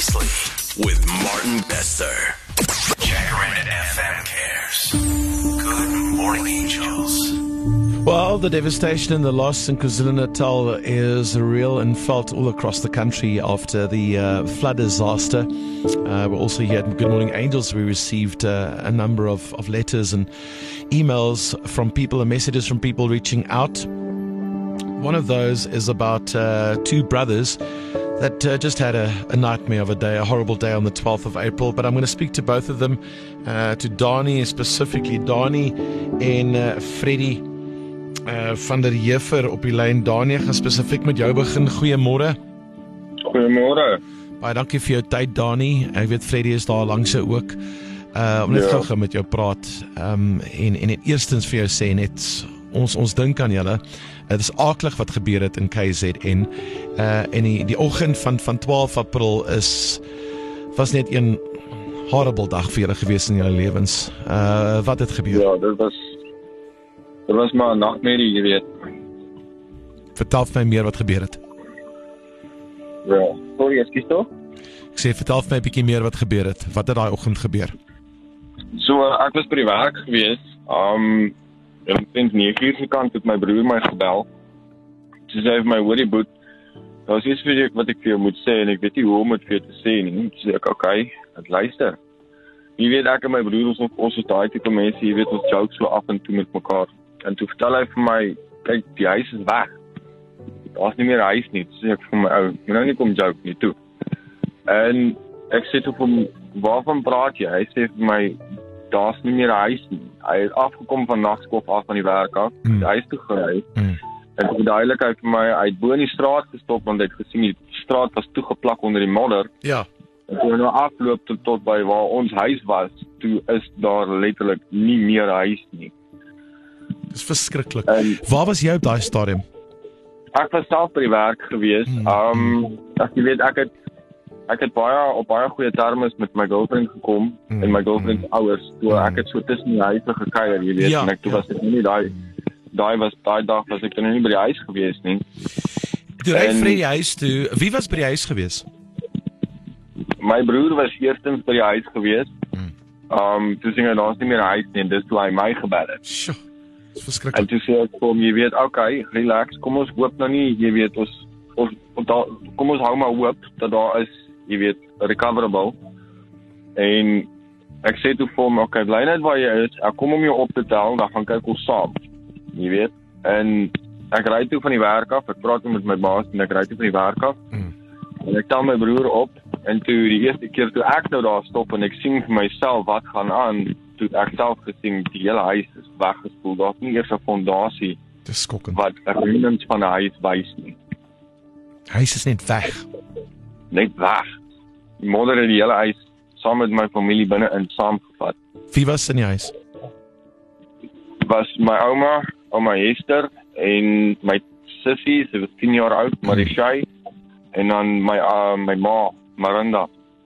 Beasley with Martin Bester. Jacaranda FM cares. Good morning, angels. Well, the devastation and the loss in KwaZulu-Natal is real and felt all across the country after the flood disaster. We're also here at Good Morning Angels. We received a number of letters and emails from people and messages from people reaching out. One of those is about two brothers that just had a nightmare of a day, a horrible day on the 12th of April. But I'm going to speak to both of them, to Dani specifically. Dani en Freddie van der Heever op die lyn. Dani, ek gaan spesifiek met jou begin. Goeiemôre. Goeiemôre. Baie dankie vir jou tyd, Dani. Ek weet Freddie is daar langs ook. Om net gou met jou praat. En eerstens vir jou sê net, ons dink aan julle. Dit is aklig wat gebeur het in KZN. En die oggend van 12 April was net een horrible dag vir julle gewees in julle lewens. Wat het gebeur? Ja, dit was maar 'n nagmerrie, jy weet. Vertel vir my meer wat gebeur het. Ja, sorry, ekskuus toe. Ek sê vertel vir my 'n bietjie meer wat gebeur het. Wat het daai oggend gebeur? So, ek was by die werk gewees. Omtrent 9:00 se kant het my broer my gebel. Sy sê vir my, hoorie boet, daar is iets vir wat ek vir jou moet sê en ek weet nie hoe om dit vir jou te sê nie. Sy sê ek, okay, ek luister. Jy weet, ek en my broer, ons is daai tipe mense, jy weet, ons joke so af en toe met mekaar. En toe vertel hy vir my, kyk, die huis is weg. Daar is nie meer 'n huis nie. Toe sê ek vir my, ou, jy nou nie kom joke nie, toe. En ek sê toe vir hom, waarvan praat jy? Hy sê vir my, daar is nie meer 'n huis nie. Hy het afgekom van nagskof af van die werk af, die huis toe gery. En toe verduidelik hy vir my, hy het bo in die straat gestop, want hy het gesien die straat was toegeplak onder die modder. Ja. En toe hy nou afloop tot by waar ons huis was, toe is daar letterlik nie meer 'n huis nie. Dis verskriklik. Waar was jy op daai stadium? Ek was self by die werk gewees. As jy weet, ek het op baie goeie terme met my girlfriend gekom en my girlfriend se ouers, toe ek het so tussen die huise gekuier, jy weet, Ja, en ek toe was ek nie daai dag was ek nie by die huis gewees nie. Toe ry Freddie huis toe. Wie was by die huis gewees? My broer was eerstens by die huis gewees. Toe sê hy, daar is nie meer 'n huis nie, en dis toe hy my gebel het. Sjoe, dis En verskriklik. toe sê ek vir hom, jy weet, okay, relax, kom ons hoop nou nie, jy weet, kom ons hou maar hoop dat daar is, jy weet, recoverable. En ek sê toe vir hom, okay, bly net waar jy is, ek kom om jou op te tel, dan gaan kyk ons saam, jy weet. En ek ry toe van die werk af, ek praat toe met my baas, en ek ry toe van die werk af, en ek tel my broer op, en toe die eerste keer toe ek nou daar stop, en ek sien vir myself wat gaan aan, toe ek self gesien, die hele huis is weggespoel, daar is nie eers 'n fondasie, Dis skokkend. wat remnants van 'n huis wys nie. Huis is net weg. Net weg. Die modder het die hele huis saam met my familie binne-in saamgevat. Wie was in die huis? Was my ouma Hester, en my sussie, sy was 10 jaar oud, Marishay, en dan my ma, Maranda.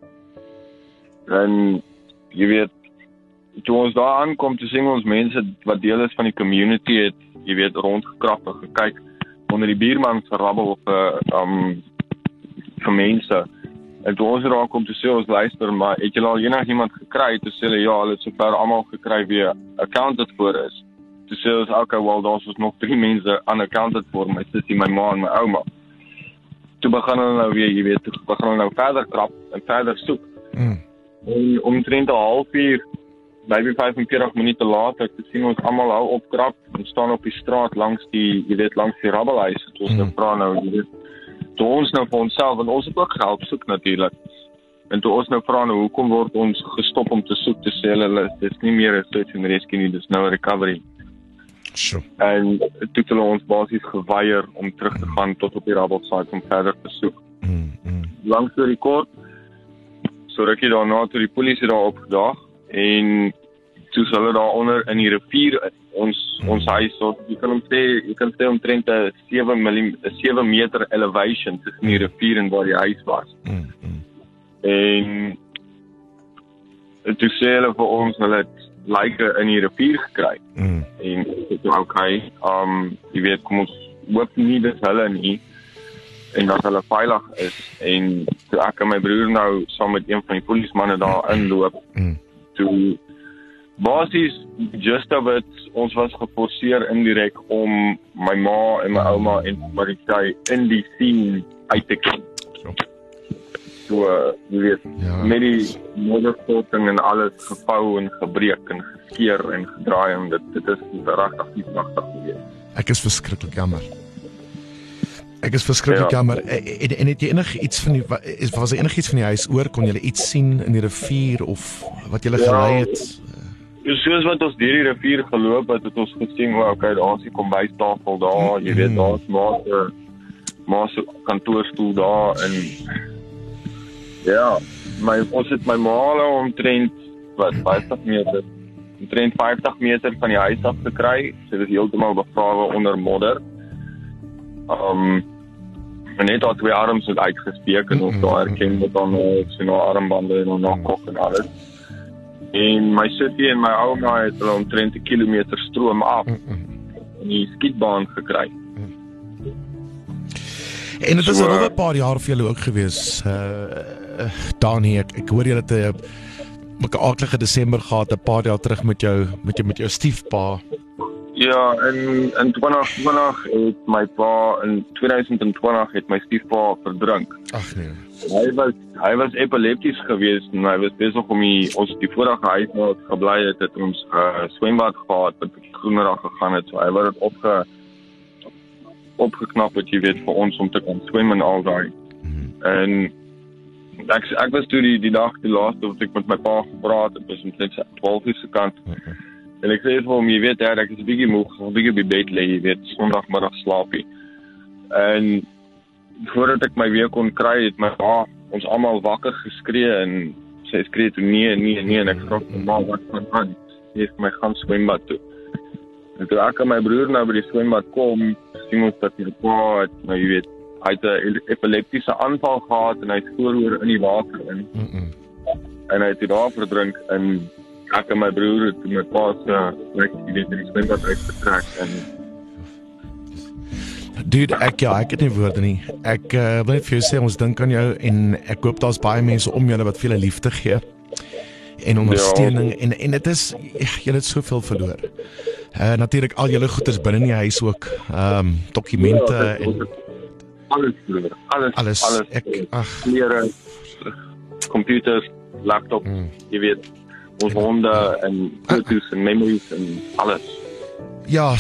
En jy weet, toe ons daar aankom, toe sien ons mense wat deel is van die community het, jy weet, rondgekrap en gekyk onder die buurman se rabbel vir mense. En toe ons daar kom, toe sê ons, luister, maar het julle al enigiemand gekry? Toe sê hulle, ja, hulle het sover almal gekry wie accounted voor is. Toe sê ons, okay, well, daar is nog 3 mense unaccounted voor, my sussie, my ma en my ouma. Toe begin hulle nou weer, jy weet, toe begin hulle nou verder krap en verder soek. En omtrent 'n halfuur, maybe 45 minute later, te sien ons almal hou opkrap en staan op die straat langs die, jy weet, langs die rabbelhuis. Toe ons nou vra nou, jy weet, toe ons nou vir onsself, want ons het ook gehelp soek natuurlik. En toe ons nou vra nou, hoekom word ons gestop om te soek, te sê hulle, dis nie meer 'n search and rescue nie, dis nou 'n recovery. Sjoe. En toe het hulle ons basies geweier om terug te gaan tot op die rabbelsite om verder te soek. Lang storie kort, so rukkie daarna toe die polisie daar opgedaag, en toe hulle daaronder in die rivier, ons huis, so jy kan sê omtrent 'n 7 meter elevation tussen die rivier en waar die huis was. En toe sê hulle vir ons, hulle het lyke in die rivier gekry. En ek sê, okay, jy weet, kom ons hoop nie dis hulle nie. en dat hulle veilig is. En toe ek en my broer nou saam met een van die polismanne daar inloop, toe basies just of it, ons was geforseer indirek om my ma en my ouma en Maritjie in die scene uit te ken. So, jy weet, met die modderstorting en alles gevou en gebreek en geskeer en gedraai en dit is regtig nie pragtig geweest. Ek is verskriklik jammer. Jammer. En het jy enigiets van die was daar enigiets van die huis oor? Kon jy iets sien in die rivier of wat jy gelei het? Soos wat ons deur die rivier geloop het ons gesien, okay, daar is die kombuistafel daar, jy weet, daar is maar se kantoorstoel daar en ja, ons het my ma omtrent 50 meter van die huis af gekry. So dit is heeltemal begrawe onder modder. En net al 2 arms het uitgespeek en ons daar herken met dan so armbande en nakkok en alles. En my sussie en my ouma het hulle omtrent 1 kilometer stroom af in die skietbaan gekry. En dit is al 'n paar jaar vir julle ook gewees, Dani, ek hoor jy het 'n aardige Desember gehad, 'n paar jaar terug met jou stiefpa. Ja, in 2020 het my pa, in 2020 het my stiefpa verdrink. Ag nee. Hy was epilepties geweest en hy was besig om die vorige huis waar het gebly het ons swembad gehad wat bietjie groenerig gegaan het, so hy word dit opgeknap het, jy weet, vir ons om te kan swem en al daai. En ek was toe die dag die laaste wat ek met my pa gepraat het, was omtrent 12 uur se kant. En ek sê vir hom, jy weet, ek is 'n bietjie moeg, 'n bietjie op die bed lê, jy weet, Sondagmiddag slaapie. En voordat ek my weer kon kry, het my pa ons almal wakker geskree en sy skree toe nee en ek vra maar wat van sy het my gaan swembad toe. En toe ek en my broer nou by die swembad kom, sien ons dat die pa het, nou jy weet, hy het 'n epileptiese aanval gehad en hy het vooroor in die water in. En hy het daar verdrink en ek en my broer het my pa se jy weet in die swembad uitgetrek en Dude, ek het nie woorde nie. Ek wil net vir jou sê, ons dink aan jou en ek hoop daar's baie mense om julle wat vir julle liefde gee en ondersteuning en dit is, julle het soveel verloor. Natuurlik al julle goeders binne in die huis ook, dokumente en alles verloor. Alles. Klere, computers, laptop, jy weet, ons honde en foto's en memories en alles. Ja,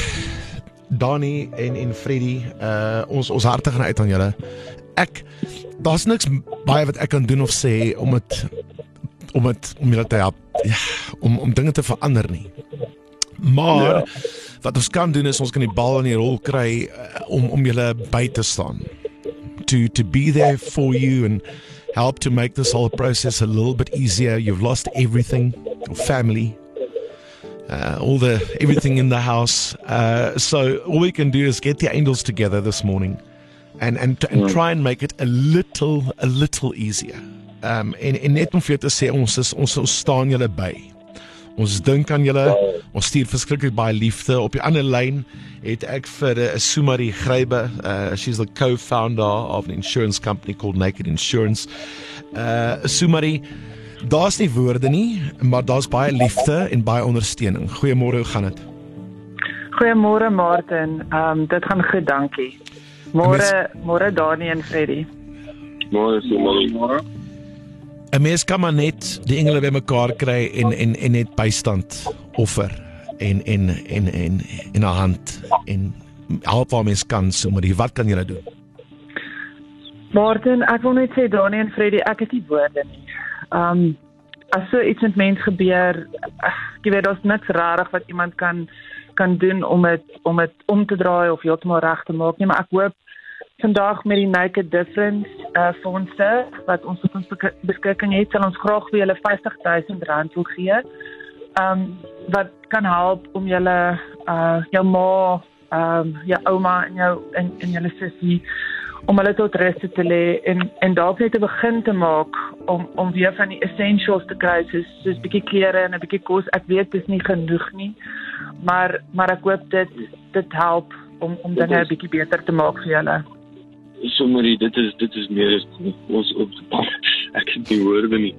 Dani en Freddy, ons harte gaan uit aan julle. Daar's niks baie wat ek kan doen of sê om julle te help, om dinge te verander nie. Maar wat ons kan doen is ons kan die bal in die rol kry om julle by te staan. To be there for you and help to make this whole process a little bit easier. You've lost everything, your family, everything in the house. So all we can do is get the angels together this morning and try and make it a little easier. En net om vir jou te sê, ons staan julle by. Ons dink aan julle, ons stuur verskriklik baie liefde. Op die ander lyn het ek vir Sumari Grybe, she's the co-founder of an insurance company called Naked Insurance. Sumari, daar's nie woorde nie, maar daar's baie liefde en baie ondersteuning. Goeiemôre, hoe gaan dit? Goeiemôre Martin, dit gaan goed, dankie. Môre Dani en Freddy. Môre Sumari. 'n Mens kan maar net die engele bymekaar kry en net bystand offer en 'n hand en help waar mens kan, Sumari. Wat kan julle doen? Martin, ek wil net sê Dani en Freddy, ek het nie woorde nie. As so iets met mens gebeur, jy weet, daar's niks rarig wat iemand kan doen om het om te draai of heeltemal reg te maak nie, maar ek hoop vandag met die Naked Difference fondse wat ons op ons beskikking het, sal ons graag vir julle R50,000 wil gee, wat kan help om julle jou ma, jou ouma en julle sussie, om hulle tot rus te lê en dalk net 'n begin te maak om weer van die essentials te kry, soos bietjie klere en 'n bietjie kos. Ek weet dis nie genoeg nie, maar ek hoop dit help om dinge 'n bietjie beter te maak vir julle. Sommer dit is meer as ons op die pad. Ek het nie woorde nie.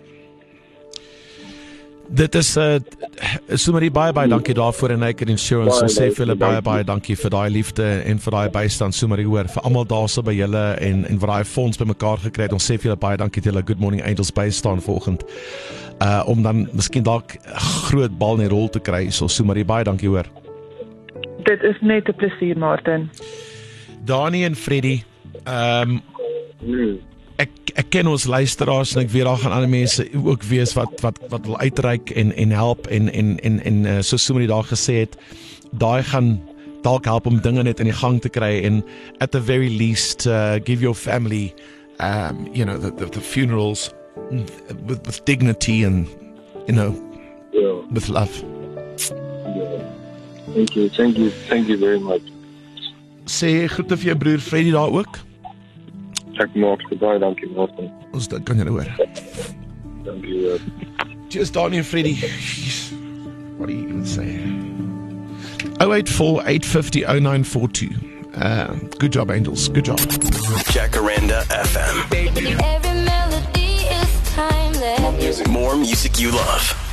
Dit is Sumari, baie dankie daarvoor en Naked Insurance. Ons sê vir julle baie dankie vir daai liefde en vir daai bystand, Sumari, hoor, vir almal daarso by julle en vir daai fonds bymekaar gekry het. Ons sê vir julle baie dankie dat julle Good Morning Angels bystaan vanoggend. Om dan miskien dalk 'n groot bal in die rol te kry. So Sumari, baie dankie, hoor. Dit is net 'n plesier, Martin. Dani en Freddy, ek ken ons luisteraars en ek weet daar gaan ander mense ook wees wat wil uitreik en help en so Sumari daar gesê het, daai gaan dalk help om dinge net in die gang te kry en at the very least give your family the funerals with dignity and with love. Thank you very much. Sê groete vir jou broer Freddy daar ook. Ek maak vir baie dankie, Martin. Ons kan julle hoor. Dankie. Cheers, Donnie and Freddy. Jeez. What do you even say? 084-850-0942. Good job, Angels. Good job. Jacaranda FM. Every melody is timeless. More music you love.